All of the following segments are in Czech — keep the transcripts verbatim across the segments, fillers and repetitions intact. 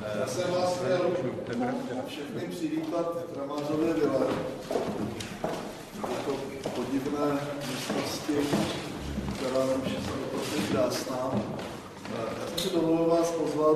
Já jsem vás chtěl všechny přivítat v Kramářově vile. Jako podivné místnosti, která už je samozřejmě krásná. Já jsem si dovolil vás pozvat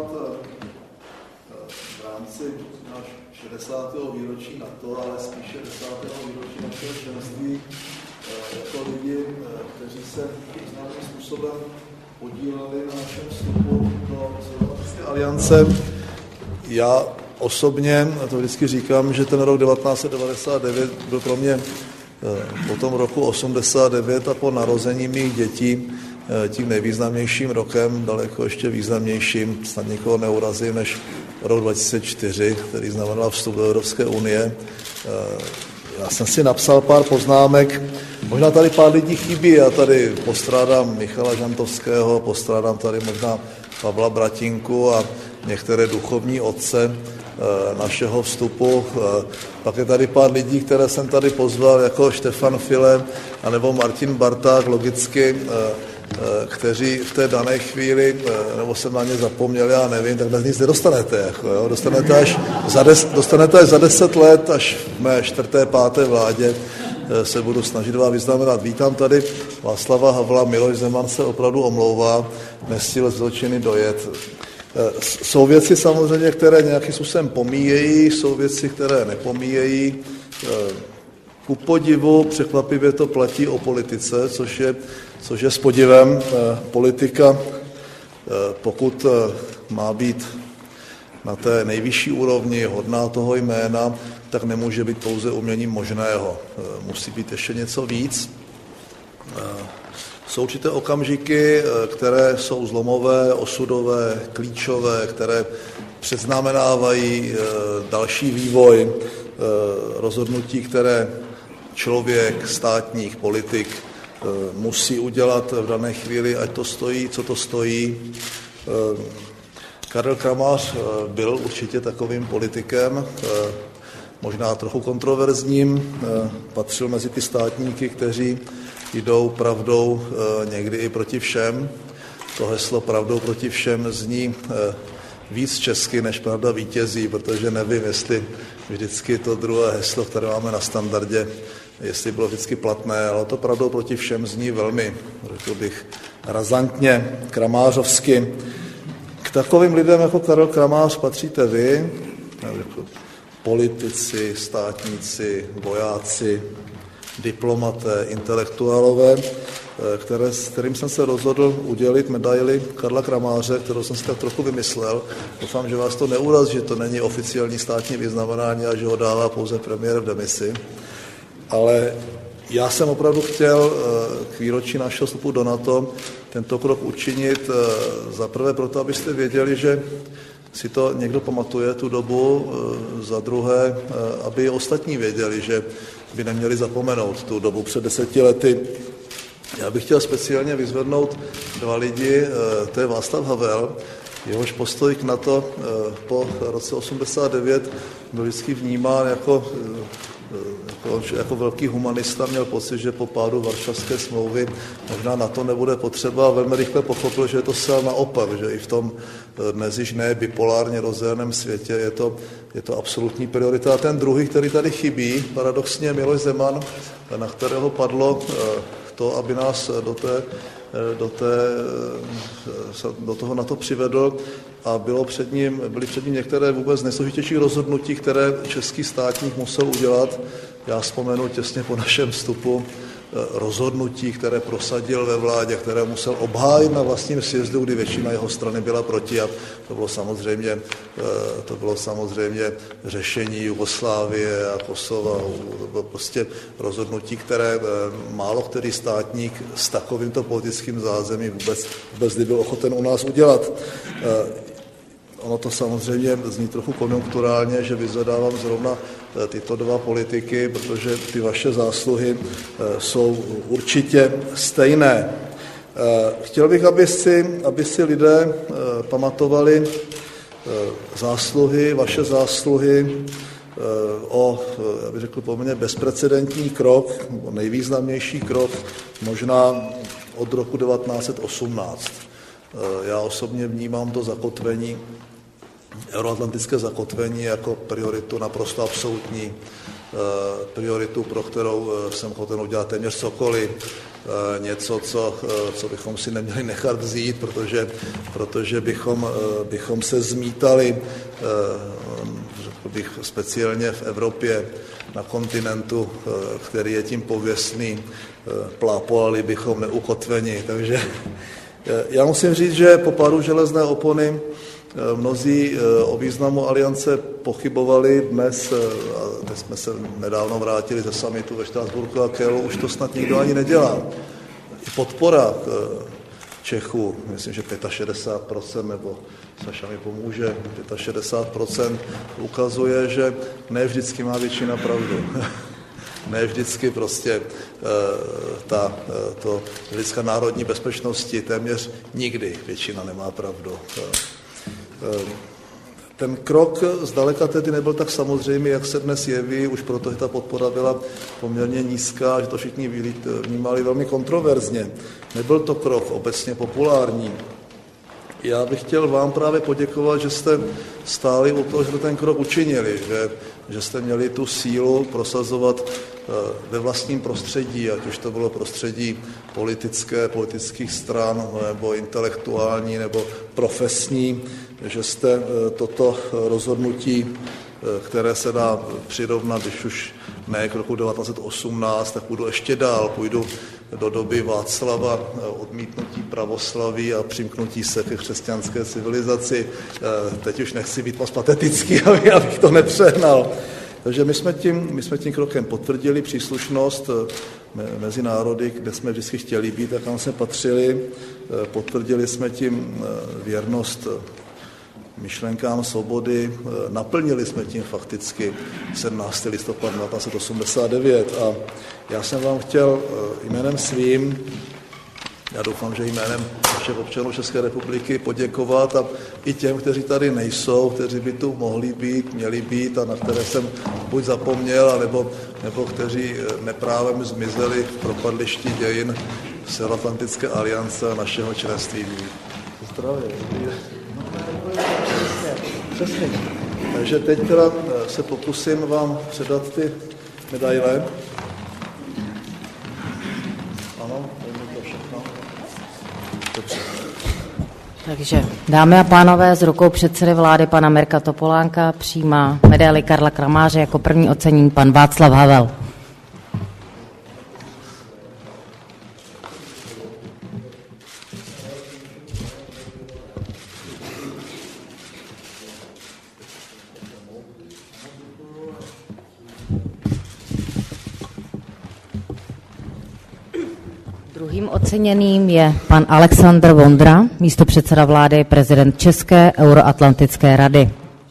v rámci náš šedesátého výročí NATO, ale spíš šedesátého výročí našeho členství jako lidi, kteří se významným způsobem podíleli na našem vstupu do Severoatlantické aliance. Já osobně, a to vždycky říkám, že ten rok devatenáct set devadesát devět byl pro mě po tom roku osmdesát devět a po narození mých dětí tím nejvýznamnějším rokem, daleko ještě významnějším, snad někoho neurazím, než rok dva tisíce čtyři, který znamenal vstup do Evropské unie. Já jsem si napsal pár poznámek, možná tady pár lidí chybí, já tady postrádám Michala Žantovského, postrádám tady možná Pavla Bratinku a některé duchovní otce našeho vstupu. Pak je tady pár lidí, které jsem tady pozval, jako Štefan File anebo Martin Barták, logicky, kteří v té dané chvíli, nebo jsem na ně zapomněl, já nevím, tak dnes nic nedostanete. Jako, jo? Dostanete, až za des, dostanete až za deset let, až v mé čtvrté, páté vládě se budu snažit vás vyznamenat. Vítám tady Václava Havla, Miloš Zeman se opravdu omlouvá, nestihl z zločiny dojet. Jsou věci samozřejmě, které nějakým způsobem pomíjejí, jsou věci, které nepomíjejí. Ku podivu překvapivě to platí o politice, což je, což je s podivem. Politika, pokud má být na té nejvyšší úrovni hodná toho jména, tak nemůže být pouze uměním možného. Musí být ještě něco víc. Jsou určité okamžiky, které jsou zlomové, osudové, klíčové, které předznamenávají další vývoj, rozhodnutí, které člověk, státník, politik musí udělat v dané chvíli, ať to stojí, co to stojí. Karel Kramář byl určitě takovým politikem, možná trochu kontroverzním, patřil mezi ty státníky, kteří jdou pravdou někdy i proti všem. To heslo pravdou proti všem zní víc česky, než pravda vítězí, protože nevím, jestli vždycky to druhé heslo, které máme na standardě, jestli bylo vždycky platné, ale to pravdou proti všem zní velmi, řekl bych, razantně, kramářovsky. K takovým lidem jako Karel Kramář patříte vy, politici, státníci, vojáci, diplomaté, intelektuálové, které, s kterým jsem se rozhodl udělit medaili Karla Kramáře, kterou jsem si tak trochu vymyslel. Doufám, že vás to neurazí, že to není oficiální státní vyznamenání a že ho dává pouze premiér v demisi. Ale já jsem opravdu chtěl k výročí našeho vstupu do NATO tento krok učinit za prvé proto, abyste věděli, že si to někdo pamatuje tu dobu, za druhé, aby i ostatní věděli, že by neměli zapomenout tu dobu před deseti lety. Já bych chtěl speciálně vyzvednout dva lidi, to je Václav Havel, jehož postoj k NATO po roce osmdesát devět byl vždycky vnímán jako, jako, jako velký humanista, měl pocit, že po pádu Varšavské smlouvy možná NATO nebude potřeba a velmi rychle pochopil, že je to zcela naopak, že i v tom dnes již ne bipolárně rozděleném světě je to, je to absolutní priorita. A ten druhý, který tady chybí, paradoxně Miloš Zeman, na kterého padlo to, aby nás do, té, do, té, do toho NATO přivedl a bylo před ním, byly před ním některé vůbec nejsložitější rozhodnutí, které český státník musel udělat. Já vzpomenu těsně po našem vstupu rozhodnutí, které prosadil ve vládě, které musel obhájit na vlastním sjezdu, kdy většina jeho strany byla proti a to bylo samozřejmě, to bylo samozřejmě řešení Jugoslávie a Kosova. To bylo prostě rozhodnutí, které málo který státník s takovýmto politickým zázemím vůbec, vůbec nebyl ochoten u nás udělat. Ono to samozřejmě zní trochu konjunkturálně, že vyzvedávám zrovna tyto dva politiky, protože ty vaše zásluhy jsou určitě stejné. Chtěl bych, aby si, aby si lidé pamatovali zásluhy, vaše zásluhy o, já bych řekl, poměrně bezprecedentní krok, nejvýznamnější krok, možná od roku devatenáct set osmnáct. Já osobně vnímám to zakotvení euroatlantické zakotvení jako prioritu naprosto absolutní, prioritu, pro kterou jsem ochoten udělat téměř cokoliv, něco, co, co bychom si neměli nechat vzít, protože, protože bychom, bychom se zmítali, řekl bych, speciálně v Evropě, na kontinentu, který je tím pověstný, plápolali bychom neukotveni. Takže já musím říct, že po pádu železné opony mnozí o významu aliance pochybovali. Dnes, dnes jsme se nedávno vrátili ze summitu ve Štrasburku a Kielu, už to snad nikdo ani nedělá. I podpora Čechů, myslím, že šedesát pět procent, nebo Saša mi pomůže, šedesát pět procent ukazuje, že ne vždycky má většina pravdu. Ne vždycky prostě ta, to lidská národní bezpečnosti téměř nikdy většina nemá pravdu. Ten krok zdaleka tedy nebyl tak samozřejmý, jak se dnes jeví, už proto, že ta podpora byla poměrně nízká, že to všichni vnímali velmi kontroverzně. Nebyl to krok obecně populární. Já bych chtěl vám právě poděkovat, že jste stáli u toho, že jste ten krok učinili, že, že jste měli tu sílu prosazovat ve vlastním prostředí, ať už to bylo prostředí politické, politických stran, nebo intelektuální, nebo profesní, že jste toto rozhodnutí, které se dá přirovnat, když už ne k roku devatenáct set osmnáct, tak půjdu ještě dál, půjdu do doby Václava, odmítnutí pravoslaví a přimknutí se ke křesťanské civilizaci. Teď už nechci být moc patetický, abych to nepřehnal. Takže my jsme tím, my jsme tím krokem potvrdili příslušnost mezi národy, kde jsme vždycky chtěli být a kam jsme patřili. Potvrdili jsme tím věrnost myšlenkám svobody, naplnili jsme tím fakticky sedmnáctého listopadu devatenáct set osmdesát devět. A já jsem vám chtěl jménem svým, já doufám, že jménem všech občanů České republiky poděkovat a i těm, kteří tady nejsou, kteří by tu mohli být, měli být a na které jsem buď zapomněl, nebo, nebo kteří neprávem zmizeli v propadlišti dějin Severoatlantické aliance a našeho členství. Zdravě. Přesně. Takže teď teda se pokusím vám předat ty medaile. Ano, to všechno. Dobře. Takže, dámy a pánové, z rukou předsedy vlády pana Mirka Topolánka přijímá medaili Karla Kramáře jako první ocenění pan Václav Havel. Druhým oceněným je pan Alexandr Vondra, místopředseda vlády, prezident České euroatlantické rady.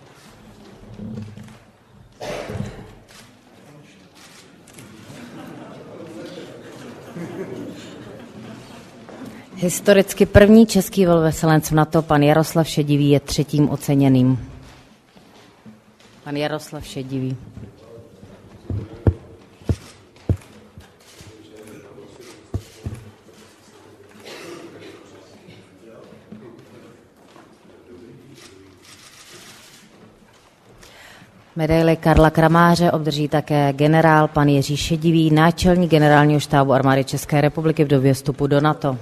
Historicky první český velvyslanec v NATO, pan Jaroslav Šedivý, je třetím oceněným. Pan Jaroslav Šedivý. Medaili Karla Kramáře obdrží také generál pan Jiří Šedivý, náčelník generálního štábu armády České republiky v době vstupu do NATO.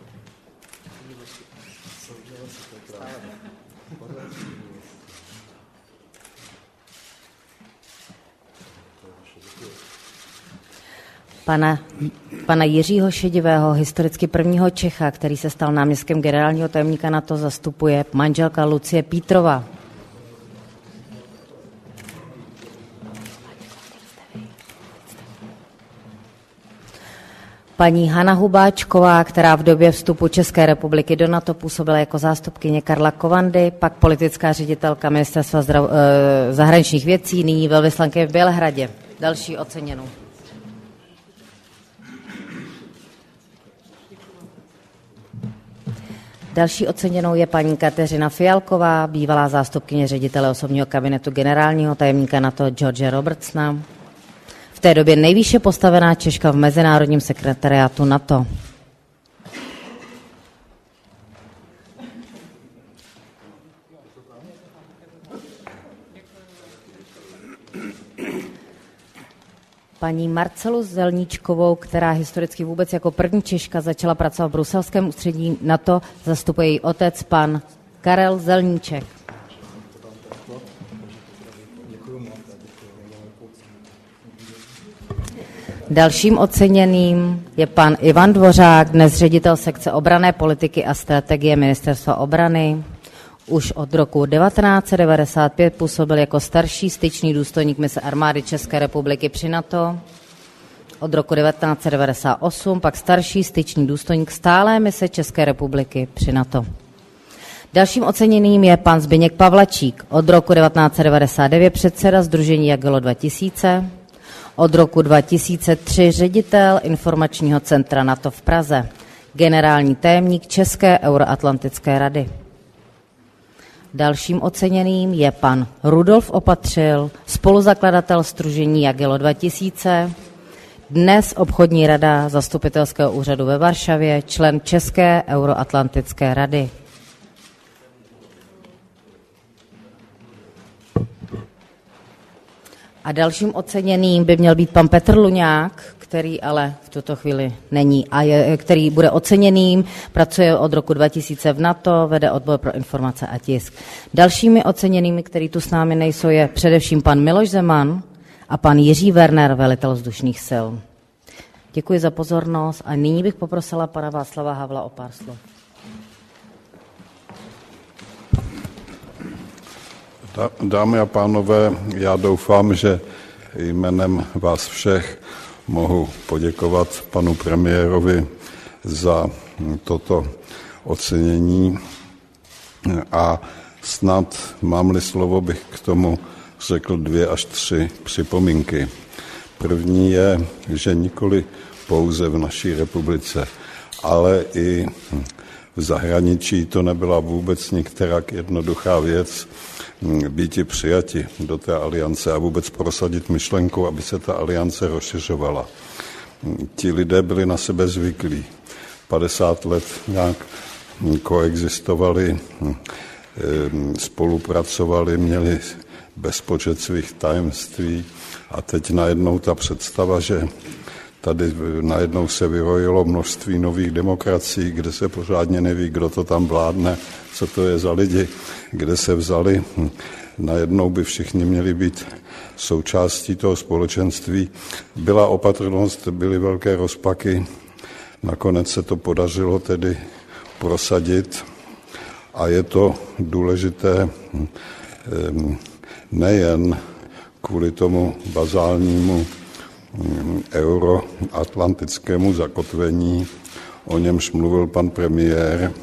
Pana, pana Jiřího Šedivého, historicky prvního Čecha, který se stal náměstkem generálního tajemníka NATO, zastupuje manželka Lucie Pítrová. Paní Hana Hubáčková, která v době vstupu České republiky do NATO působila jako zástupkyně Karla Kovandy, pak politická ředitelka ministerstva zdrav, eh, zahraničních věcí, nyní velvyslankyně v Bělehradě. Další oceněnou. Další oceněnou je paní Kateřina Fialková, bývalá zástupkyně ředitele osobního kabinetu generálního tajemníka NATO George Robertsona. V té době nejvýše postavená Češka v mezinárodním sekretariátu NATO. paní Marcelu Zelníčkovou, která historicky vůbec jako první Češka začala pracovat v bruselském ústředí NATO, zastupuje její otec, pan Karel Zelníček. Dalším oceněným je pan Ivan Dvořák, dnes ředitel sekce obranné politiky a strategie Ministerstva obrany. Už od roku devatenáct set devadesát pět působil jako starší styčný důstojník mise armády České republiky při NATO. Od roku devatenáct set devadesát osm pak starší styčný důstojník stálé mise České republiky při NATO. Dalším oceněným je pan Zbyněk Pavlačík, od roku devatenáct set devadesát devět předseda Sdružení Jagello dva tisíce, od roku dva tisíce tři ředitel informačního centra NATO v Praze, generální tajemník České euroatlantické rady. Dalším oceněným je pan Rudolf Opatřil, spoluzakladatel Sdružení Jagello dva tisíce, dnes obchodní rada zastupitelského úřadu ve Varšavě, člen České euroatlantické rady. A dalším oceněným by měl být pan Petr Luňák, který ale v tuto chvíli není a je, který bude oceněným, pracuje od roku dva tisíce v NATO, vede odbor pro informace a tisk. Dalšími oceněnými, který tu s námi nejsou, je především pan Miloš Zeman a pan Jiří Werner, velitel vzdušných sil. Děkuji za pozornost a nyní bych poprosila pana Václava Havla o pár slov. Dámy a pánové, já doufám, že jménem vás všech mohu poděkovat panu premiérovi za toto ocenění a snad, mám-li slovo, bych k tomu řekl dvě až tři připomínky. První je, že nikoli pouze v naší republice, ale i v zahraničí to nebyla vůbec nikterak jednoduchá věc býti přijati do té aliance a vůbec prosadit myšlenku, aby se ta aliance rozšiřovala. Ti lidé byli na sebe zvyklí. padesát let nějak koexistovali, spolupracovali, měli bezpočet svých tajemství a teď najednou ta představa, že tady najednou se vyrojilo množství nových demokracií, kde se pořádně neví, kdo to tam vládne, co to je za lidi, kde se vzali. Najednou by všichni měli být součástí toho společenství. Byla opatrnost, byly velké rozpaky, nakonec se to podařilo tedy prosadit a je to důležité nejen kvůli tomu bazálnímu euroatlantickému zakotvení, o němž mluvil pan premiér,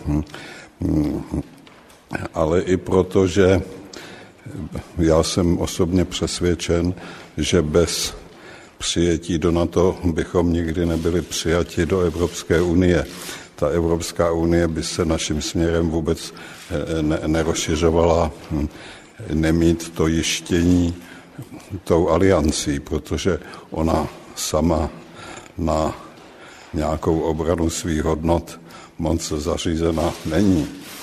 ale i proto, že já jsem osobně přesvědčen, že bez přijetí do NATO bychom nikdy nebyli přijati do Evropské unie. Ta Evropská unie by se naším směrem vůbec nerozšiřovala, nemít to jištění tou aliancí, protože ona sama na nějakou obranu svých hodnot moc zařízena není.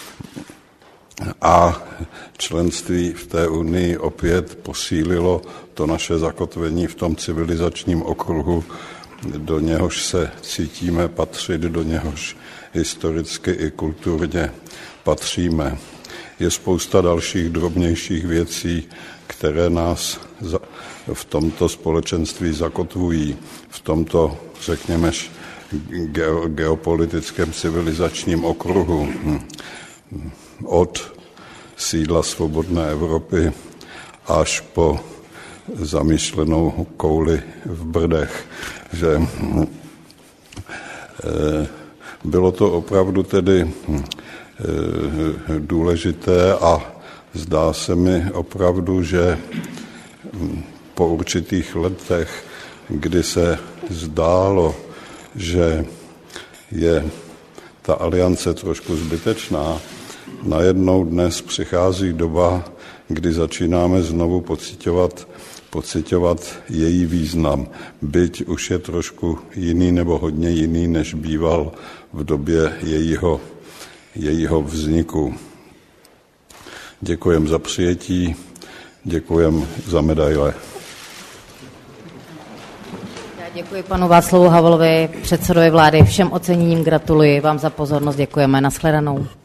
A členství v té unii opět posílilo to naše zakotvení v tom civilizačním okruhu, do něhož se cítíme patřit, do něhož historicky i kulturně patříme. Je spousta dalších drobnějších věcí, které nás v tomto společenství zakotvují, v tomto, řekněme, geopolitickém civilizačním okruhu. Od sídla svobodné Evropy až po zamýšlenou kouli v Brdech. Že bylo to opravdu tedy důležité a zdá se mi opravdu, že po určitých letech, kdy se zdálo, že je ta aliance trošku zbytečná, najednou dnes přichází doba, kdy začínáme znovu pociťovat, pociťovat její význam. Byť už je trošku jiný nebo hodně jiný, než býval v době jejího, jejího vzniku. Děkujem za přijetí, děkujem za medaile. Děkuji panu Václavu Havlovi, předsedovi vlády, všem oceněním gratuluji, vám za pozornost děkujeme, nashledanou.